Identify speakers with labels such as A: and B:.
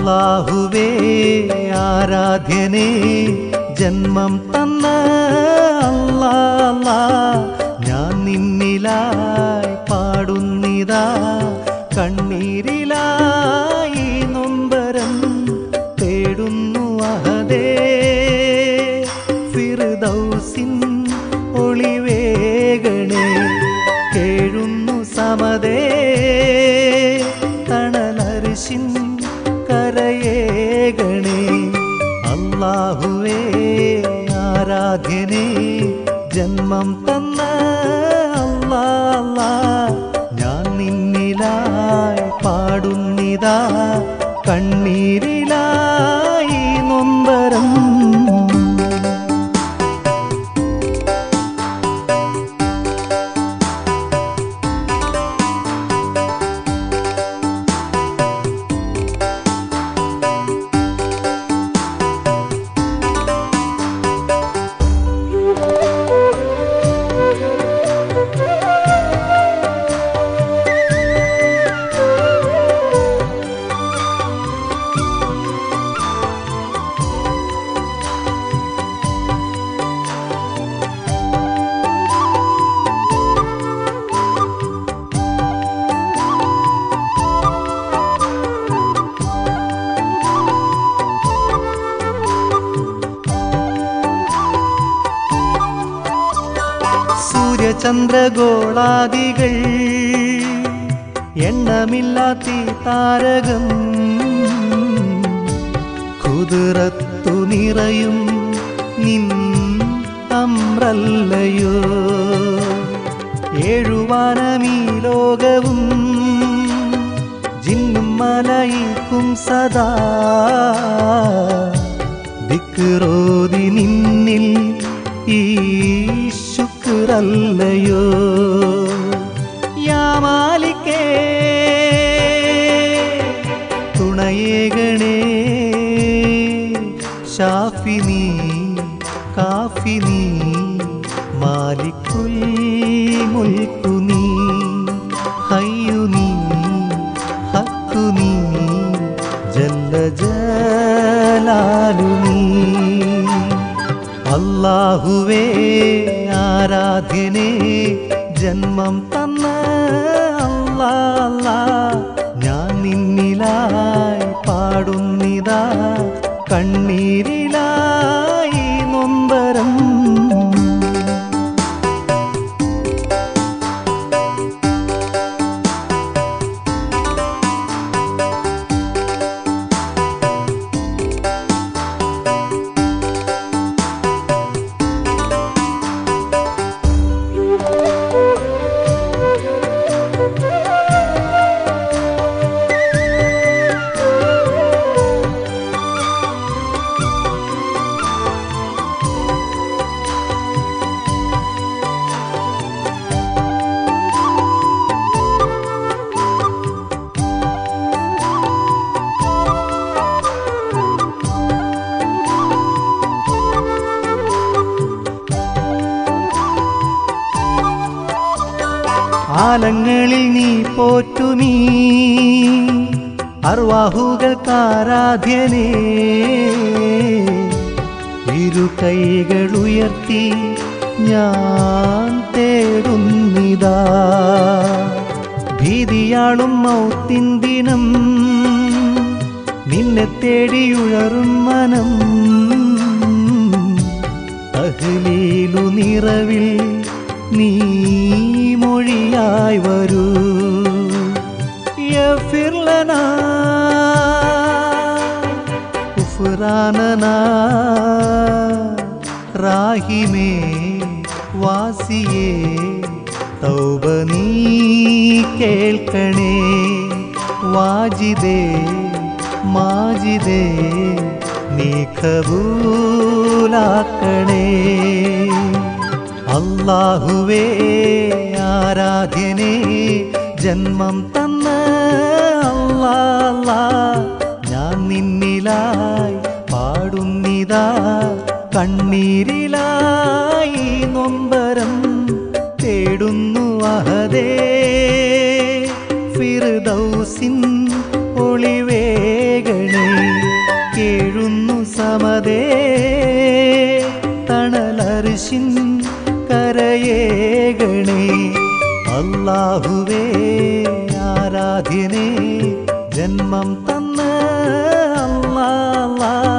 A: അല്ലാഹുവേ ആരാധ്യനേ ജന്മം തന്ന അല്ലാ അല്ലാ ഞാൻ നിന്നിലായി പാടുന്നിതാ കണ്ണീരിലായി നൊമ്പരം തേടുന്നു അഹദേ ഫിർദൗസിൻ ഒളിവേഗണേ കേഴുന്നു സമദേ തണലർശിൻ കരയേഗണേ അല്ലാഹുവേ ആരാധ്യനേ ജന്മം തന്ന അല്ലാ അല്ലാ ഞാൻ നിന്നിലായി പാടുന്നിതാ കണ്ണീരിലായി നൊമ്പരം സൂര്യചന്ദ്രഗോളാദികൾ എണ്ണമില്ലാത്ത താരകം കുതിരത്തു നിറയും നിൻ അമ്രല്ലയോ ഏഴുവാനമീ ലോകവും ജിന്നും മലയിക്കും സദാ ദിക്റോതി നിന്നിൽ ഈ ശുക്രല്ലയോ യാ മാലിക്കേ തുണയേകണേ ഷാഫിനി കാഫിനി മാലിക്കുൽ മുൽക്കുനി ഹയ്യുനി ഹക്കുനി ജല്ല ജലാലുനി അല്ലാഹുവേ ആരാധ്യനേ ജന്മം തന്ന അല്ലാ അല്ലാ ഞാൻ നിന്നിലായി പാടുന്നിതാ കണ്ണീരിലായി നൊമ്പരം ആലങ്ങളിൽ നീ പോറ്റുമീ അർവാഹുകൾക്കാരാധ്യനേ ഇരു കൈകളുയർത്തി ഞാൻ തേടുന്നിതാ ഭീതിയാളും മൗത്തിൻ ദിനം നിന്നെ തേടിയുഴറും മനം തഹ്ലീലു നിറവിൽ നീ മൊഴിയായി വരൂ യഗ്ഫിർ ലനാ ഗുഫ്രാനനാ റാഹിമേ വാസിയേ തൗബ നീ കേൾക്കണേ വാജിദേ മാജിദേ നീ ഖബൂലാക്കണേ അല്ലാഹുവേ ആരാധ്യനേ ജന്മം തന്ന അല്ലാ അല്ലാ ഞാൻ നിന്നിലായി പാടുന്നിതാ കണ്ണീരിലായി നൊമ്പരം തേടുന്നു അഹദേ ഫിർദൗസിൻ ഒളിവേഗണേ അഹദേ തണലർശിൻ കരയേകണേ അല്ലാഹുവേ ആരാധ്യനേ ജന്മം തന്ന അല്ലാ